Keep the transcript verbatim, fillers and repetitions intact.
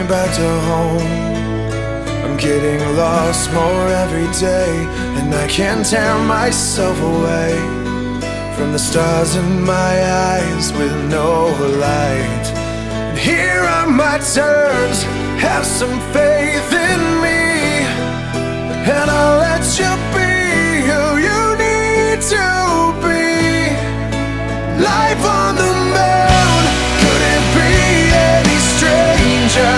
going back to home. I'm getting lost more every day, and I can't tear myself away from the stars in my eyes with no light. And here are my terms, have some faith in me, and I'll let you be who you need to